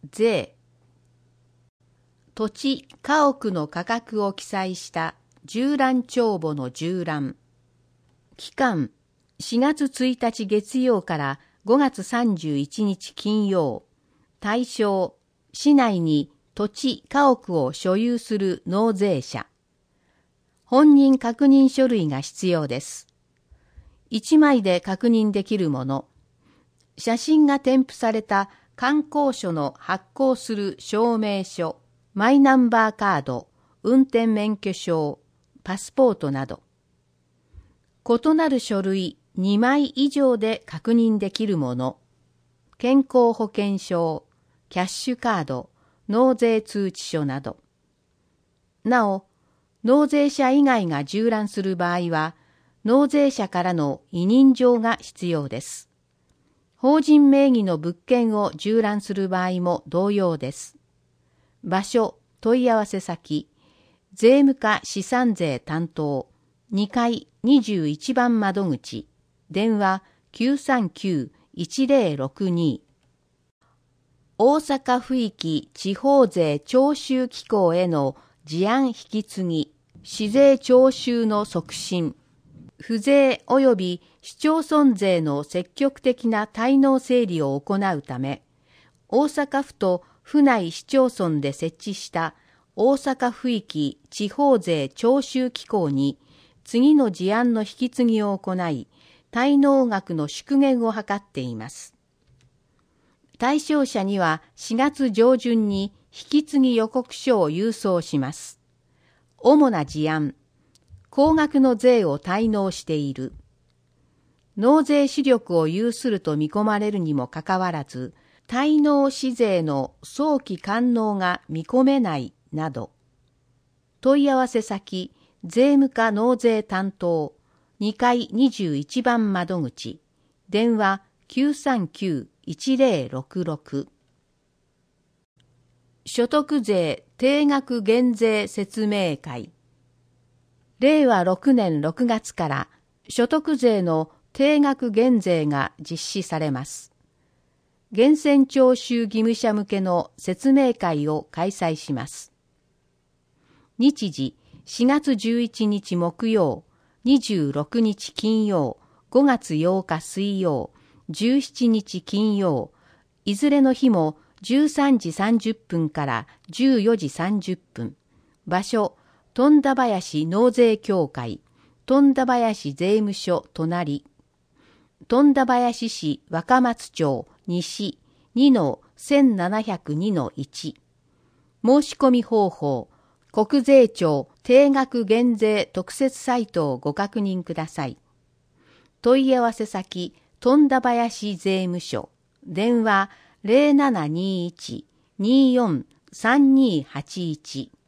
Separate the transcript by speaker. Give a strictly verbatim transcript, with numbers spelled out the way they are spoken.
Speaker 1: 税。土地、家屋の価格を記載した従覧帳簿の従覧。期間、しがつついたち月曜からごがつさんじゅういちにち金曜。対象、市内に土地、家屋を所有する納税者。本人確認書類が必要です。いちまいで確認できるもの。写真が添付された観光所の発行する証明書、マイナンバーカード、運転免許証、パスポートなど。異なる書類にまい以上で確認できるもの。健康保険証、キャッシュカード、納税通知書など。なお、納税者以外が従覧する場合は、納税者からの委任状が必要です。法人名義の物件を従覧する場合も同様です。場所、問い合わせ先、税務課資産税担当、にかいにじゅういちばん窓口、電話 きゅうさんきゅういちぜろろくに。大阪府域地方税徴収機構への事案引き継ぎ、市税徴収の促進、府税及び市町村税の積極的な滞納整理を行うため、大阪府と府内市町村で設置した大阪府域地方税徴収機構に次の事案の引き継ぎを行い、滞納額の縮減を図っています。対象者にはしがつ上旬に引き継ぎ予告書を郵送します。主な事案、高額の税を滞納している。納税視力を有すると見込まれるにもかかわらず、滞納市税の早期完納が見込めないなど。問い合わせ先、税務課納税担当、にかいにじゅういちばん窓口、電話 きゅうさんきゅういちぜろろくろく。所得税定額減税説明会。れいわろくねんろくがつから所得税の定額減税が実施されます。源泉徴収義務者向けの説明会を開催します。日時しがつじゅういちにち木曜、にじゅうろくにち金曜、ごがつようか水曜、じゅうしちにち金曜、いずれの日もじゅうさんじさんじゅっぷんからじゅうよじさんじゅっぷん。場所、富田林納税協会、富田林税務署隣。富田林市若松町西 にのせんななひゃくにのいち。申し込み方法、国税庁定額減税特設サイトをご確認ください。問い合わせ先、富田林税務署、電話 ゼロななにいち にーよん さんにーはちいち。